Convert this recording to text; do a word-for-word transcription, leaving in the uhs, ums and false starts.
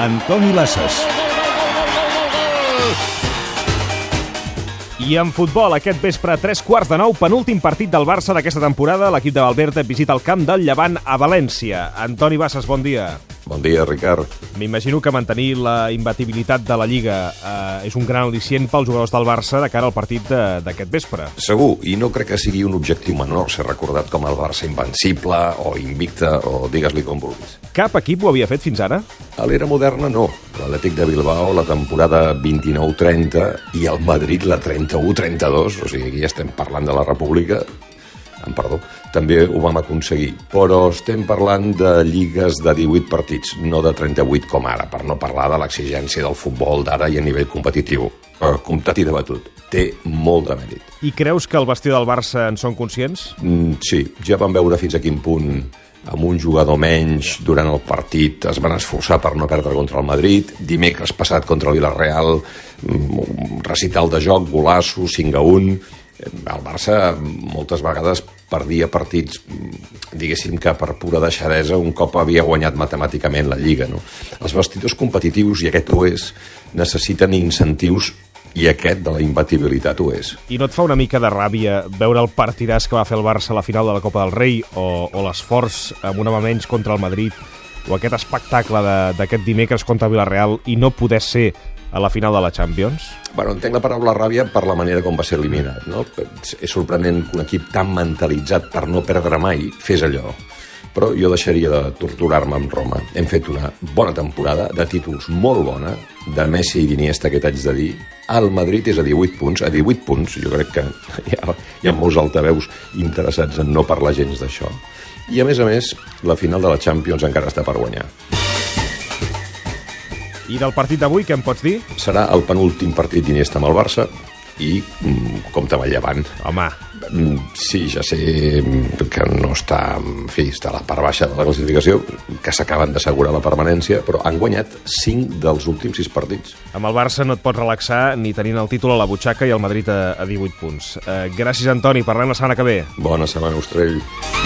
Antoni Lasses. I en futbol, aquest vespre, tres quarts de nou, penúltim partit del Barça d'aquesta temporada. L'equip de Valverde visita el camp del Llevant a València. Antoni Bassas, bon dia. Bon dia, Ricard. M'imagino que mantenir la imbatibilitat de la Lliga eh, és un gran al·licient pels jugadors del Barça de cara al partit d'aquest vespre. Segur, i no crec que sigui un objectiu menor ser recordat com el Barça invencible o invicte o digues-li com vulguis. Cap equip ho havia fet fins ara? A l'era moderna, no. L'Atlètic de Bilbao la temporada vint-i-nou trenta i el Madrid la trenta-u trenta-dos, o sigui, aquí estem parlant de la República. Em perdó, també ho vam aconseguir. Però estem parlant de lligues de divuit partits, no de trenta-vuit com ara, per no parlar de l'exigència del futbol d'ara i a nivell competitiu. Eh, comptat i debatut. Té molt de mèrit. I creus que el vestidor del Barça en són conscients? Mm, sí, ja vam veure fins a quin punt amb un jugador menys durant el partit es van esforçar per no perdre contra el Madrid. Dimecres passat contra el Villarreal, un recital de joc, golaço, cinc a un. El Barça moltes vegades perdia partits, diguéssim que per pura deixadesa, un cop havia guanyat matemàticament la Lliga. No? Els vestidors competitius, i aquest ho és, necessiten incentius, i aquest de la imbatibilitat ho és. I no et fa una mica de ràbia veure el partidàs que va fer el Barça a la final de la Copa del Rei o, o l'esforç amb un home menys contra el Madrid o aquest espectacle d'aquest dimecres contra el Villarreal i no poder ser a la final de la Champions? Bueno, entenc la paraula ràbia per la manera com va ser eliminat, no? És sorprenent que un equip tan mentalitzat per no perdre mai fes allò. Però jo deixaria de torturar-me amb Roma. Hem fet una bona temporada, de títols molt bona, de Messi i d'Iniesta, que t'haig de dir. El Madrid és a divuit punts. A divuit punts, jo crec que hi ha, hi ha molts altaveus interessats en no parlar gens d'això. I, a més a més, la final de la Champions encara està per guanyar. I del partit d'avui, què em pots dir? Serà el penúltim partit d'Iniesta amb el Barça i mm, compte amb el Llevant. Home. Mm, sí, ja sé que no està, en fi, està a la part baixa de la classificació, que s'acaben d'assegurar la permanència, però han guanyat cinc dels últims sis partits. Amb el Barça no et pots relaxar ni tenint el títol a la butxaca i el Madrid a, a divuit punts. Eh, gràcies, Antoni. Parlem la setmana que ve. Bona setmana, Ostrell.